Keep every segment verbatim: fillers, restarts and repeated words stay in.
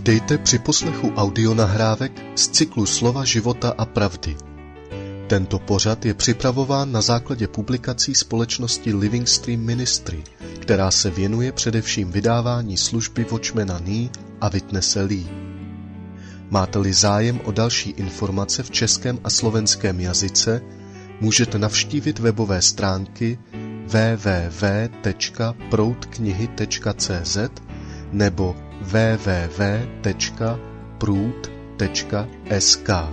Vítejte při poslechu audionahrávek z cyklu Slova života a pravdy. Tento pořad je připravován na základě publikací společnosti Living Stream Ministry, která se věnuje především vydávání služby Watchmana Nee a Witnesse Lee. Máte-li zájem o další informace v českém a slovenském jazyce, můžete navštívit webové stránky w w w tečka proudknihy tečka c z nebo w w w tečka proud tečka s k.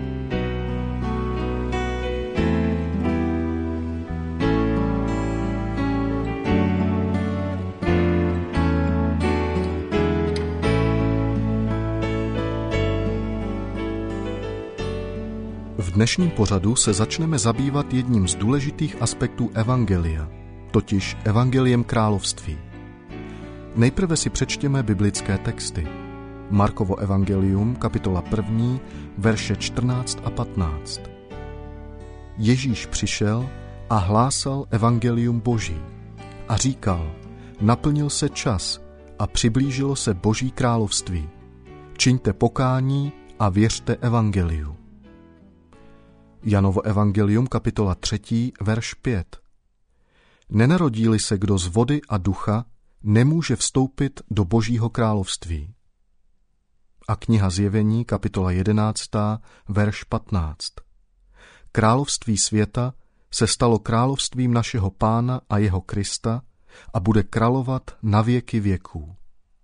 V dnešním pořadu se začneme zabývat jedním z důležitých aspektů evangelia, totiž evangeliem království. Nejprve si přečtěme biblické texty. Markovo evangelium, kapitola první, verše čtrnáct a patnáct. Ježíš přišel a hlásal evangelium Boží a říkal: naplnil se čas a přiblížilo se Boží království. Čiňte pokání a věřte evangeliu. Janovo evangelium, kapitola třetí, verš pět. Nenarodí-li se kdo z vody a ducha, nemůže vstoupit do Božího království. A kniha Zjevení, kapitola jedenáctá, verš patnáct. Království světa se stalo královstvím našeho Pána a jeho Krista a bude královat na věky věků.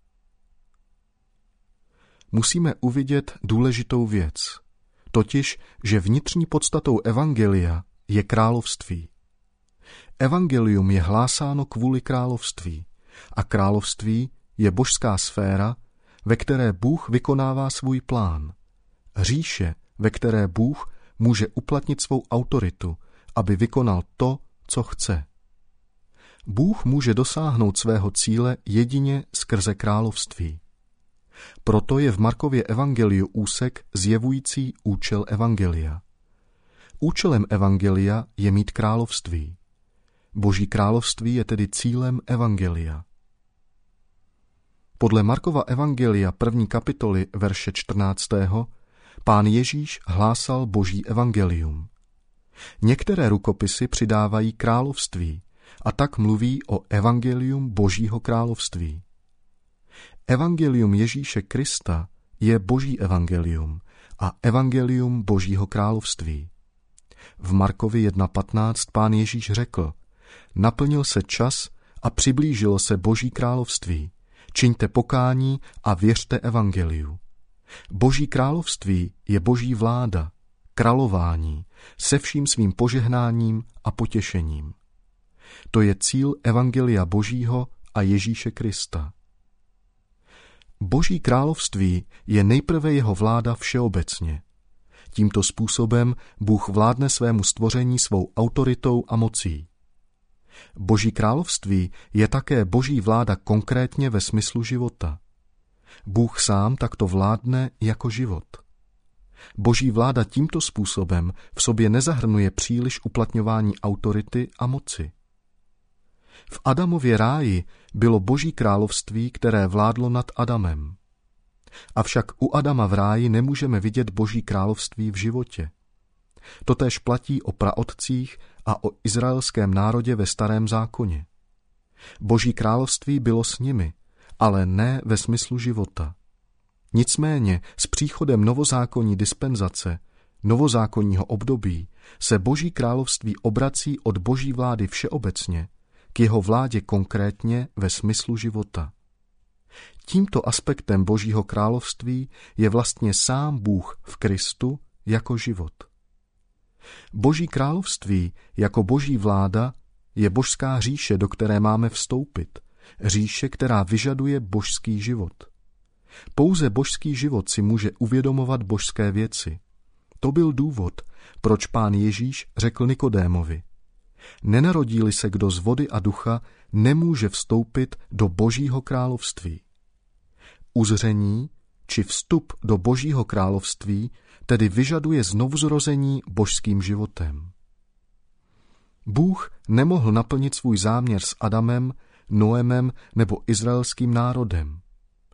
Musíme uvidět důležitou věc, totiž, že vnitřní podstatou evangelia je království. Evangelium je hlásáno kvůli království a království je božská sféra, ve které Bůh vykonává svůj plán. Říše, ve které Bůh může uplatnit svou autoritu, aby vykonal to, co chce. Bůh může dosáhnout svého cíle jedině skrze království. Proto je v Markově evangeliu úsek zjevující účel evangelia. Účelem evangelia je mít království. Boží království je tedy cílem evangelia. Podle Markova evangelia první kapitoly verše čtrnáctého Pán Ježíš hlásal Boží evangelium. Některé rukopisy přidávají království a tak mluví o evangelium Božího království. Evangelium Ježíše Krista je Boží evangelium a evangelium Božího království. V Markovi jedna patnáct Pán Ježíš řekl: naplnil se čas a přiblížilo se Boží království. Čiňte pokání a věřte evangeliu. Boží království je Boží vláda, králování, se vším svým požehnáním a potěšením. To je cíl evangelia Božího a Ježíše Krista. Boží království je nejprve jeho vláda všeobecně. Tímto způsobem Bůh vládne svému stvoření svou autoritou a mocí. Boží království je také Boží vláda konkrétně ve smyslu života. Bůh sám takto vládne jako život. Boží vláda tímto způsobem v sobě nezahrnuje příliš uplatňování autority a moci. V Adamově ráji bylo Boží království, které vládlo nad Adamem. Avšak u Adama v ráji nemůžeme vidět Boží království v životě. Totéž platí o praotcích a o izraelském národě ve Starém zákoně. Boží království bylo s nimi, ale ne ve smyslu života. Nicméně s příchodem novozákonní dispenzace, novozákonního období, se Boží království obrací od Boží vlády všeobecně k jeho vládě konkrétně ve smyslu života. Tímto aspektem Božího království je vlastně sám Bůh v Kristu jako život. Boží království jako Boží vláda je božská říše, do které máme vstoupit, říše, která vyžaduje božský život. Pouze božský život si může uvědomovat božské věci. To byl důvod, proč Pán Ježíš řekl Nikodémovi: nenarodí-li se kdo z vody a ducha, nemůže vstoupit do Božího království. Uzření či vstup do Božího království tedy vyžaduje znovuzrození božským životem. Bůh nemohl naplnit svůj záměr s Adamem, Noemem nebo izraelským národem.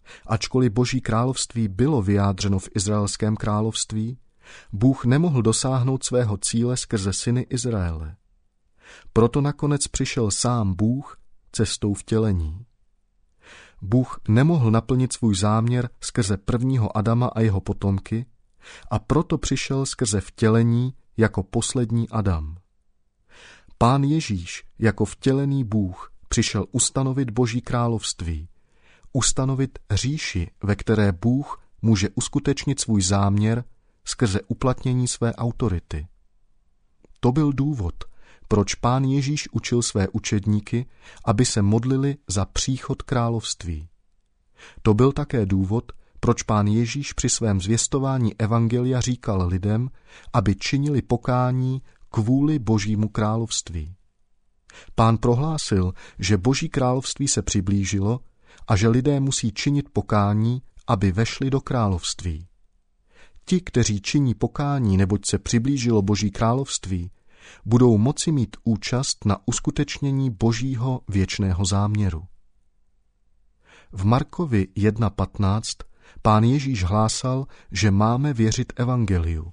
Ačkoliv Boží království bylo vyjádřeno v Izraelském království, Bůh nemohl dosáhnout svého cíle skrze syny Izraele. Proto nakonec přišel sám Bůh cestou vtělení. Bůh nemohl naplnit svůj záměr skrze prvního Adama a jeho potomky a proto přišel skrze vtělení jako poslední Adam. Pán Ježíš jako vtělený Bůh přišel ustanovit Boží království, ustanovit říši, ve které Bůh může uskutečnit svůj záměr skrze uplatnění své autority. To byl důvod, proč Pán Ježíš učil své učedníky, aby se modlili za příchod království. To byl také důvod, proč Pán Ježíš při svém zvěstování evangelia říkal lidem, aby činili pokání kvůli Božímu království. Pán prohlásil, že Boží království se přiblížilo a že lidé musí činit pokání, aby vešli do království. Ti, kteří činí pokání, neboť se přiblížilo Boží království, budou moci mít účast na uskutečnění Božího věčného záměru. V Markovi jedna patnáct Pán Ježíš hlásal, že máme věřit evangeliu.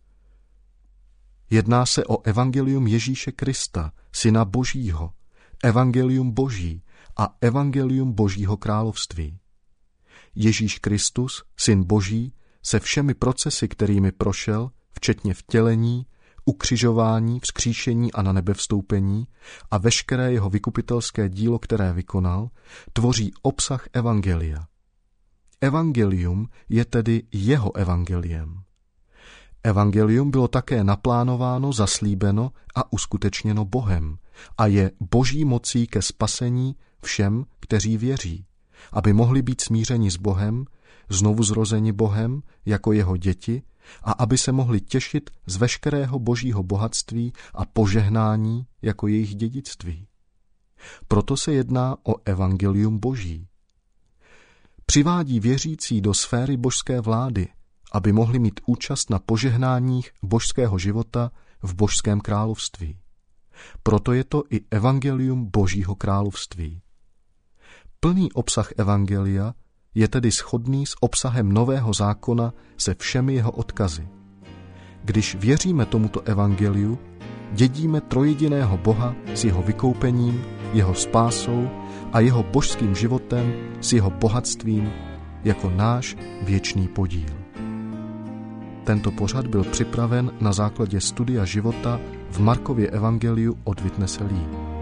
Jedná se o evangelium Ježíše Krista, Syna Božího, evangelium Boží a evangelium Božího království. Ježíš Kristus, Syn Boží, se všemi procesy, kterými prošel, včetně vtělení, ukřižování, vzkříšení a na nebe vstoupení a veškeré jeho vykupitelské dílo, které vykonal, tvoří obsah evangelia. Evangelium je tedy jeho evangeliem. Evangelium bylo také naplánováno, zaslíbeno a uskutečněno Bohem a je Boží mocí ke spasení všem, kteří věří, aby mohli být smířeni s Bohem, znovu zrozeni Bohem jako jeho děti a aby se mohli těšit z veškerého Božího bohatství a požehnání jako jejich dědictví. Proto se jedná o evangelium Boží. Přivádí věřící do sféry božské vlády, aby mohli mít účast na požehnáních božského života v Božském království. Proto je to i evangelium Božího království. Plný obsah evangelia je tedy shodný s obsahem Nového zákona se všemi jeho odkazy. Když věříme tomuto evangeliu, dědíme trojjediného Boha s jeho vykoupením, jeho spásou a jeho božským životem s jeho bohatstvím jako náš věčný podíl. Tento pořad byl připraven na základě studia života v Markově evangeliu od Witnesse Lee.